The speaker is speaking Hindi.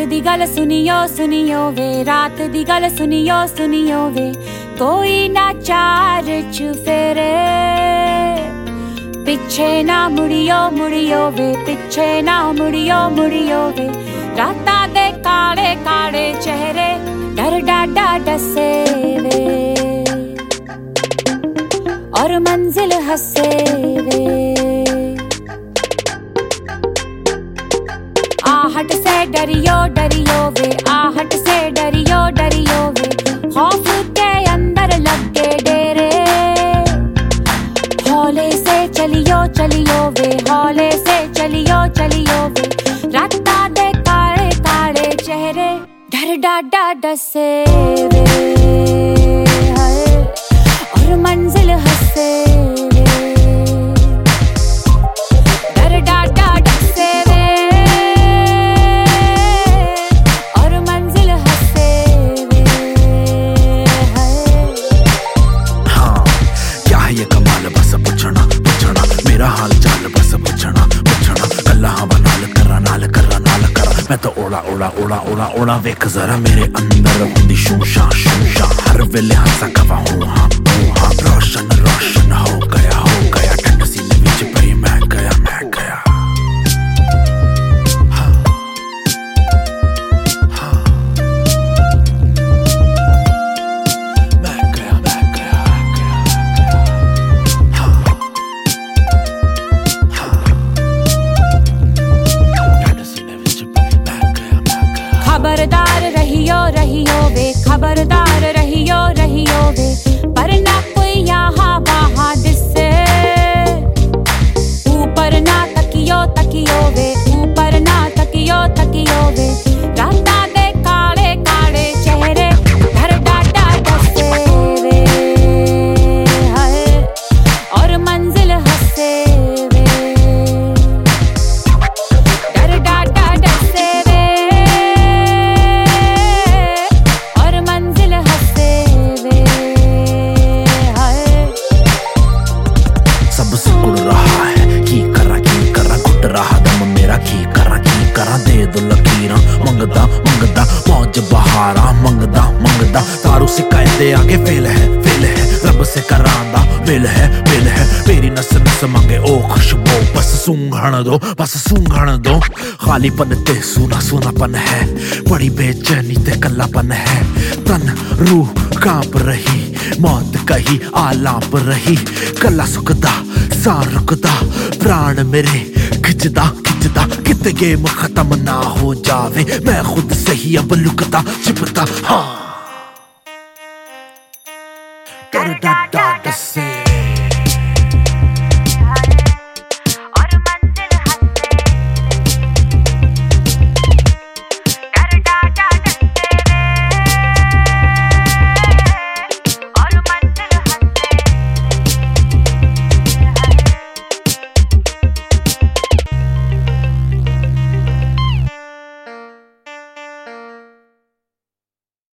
दी गल सुनियो सुनियो वे, रात दी गल सुनियो सुनियो वे, कोई ना चार चुफेरे, पिछे ना मुड़ियो मुड़ियो वे, पिछे ना मुड़ियो मुड़ियो वे, राता दे काले काले चेहरे डर डाडा डसे वे, और मंजिल हंसे वे। आहट से डरियो डरियो वे, आहट से डरियो डरियो वे, खौफ के अंदर लगे डेरे, हौले से चलियो चलियो वे, हौले से चलियो चलियो वे, राता दे काले काले चेहरे डर डाडा डसे वे, और मंजिल हंसे वे, डर डाडा डसे वे, और मंजिल हंसे वे। हाँ क्या है ये कमाल, बस पूछना पूछना मेरा हाल चाल, बस पूछना पूछना कल्ला हवा नाल करा नाल करा नाल करा, मैं तो ओड़ा ओड़ा ओड़ा ओड़ा ओड़ा वेख जरा मेरे अंदर हुंदी शूशा शूशा, हर वेले हंसा कवा हूँ हाँ रोशन रोशन हो गया ठंड सीने विच पई मैं गया मैं गया। खबरदार रहियो रहियो वे, खबरदार रहियो रहियो वे, पर ना कोई यहाँ वहाँ दिसे, ऊपर ना तकियो तकियो वे, ऊपर ना तकियो तकियो वे, राता दे काले काले चेहरे डर डाडा डसे वे, और मंजिल हंसे वे, डर डाडा डसे वे, और मंजिल हंसे वे। सब सिकुड़ रहा है की करा घुट रहा दम मेरा की करा दे दो लकीरां मंगदा मंगदा मौज बहारा मंगदा मंगदा तारू शिकायते आगे फेल है रब से करांदा बिल है मेरी नस नस मांगे ओ खुशबू, बस सूंघण दो खालीपन ते सूना सूनापन है, बड़ी बेचैनी ते कल्लापन है, तन रूह कांप रही मौत कही आलाप रही, कला सुखदा सा रुकदा प्राण मेरे खिंचदा खिंचदा, कित गेम खत्म ना हो जावे, मैं खुद से ही अब लुकता छिपता हाँ डर डर डर से।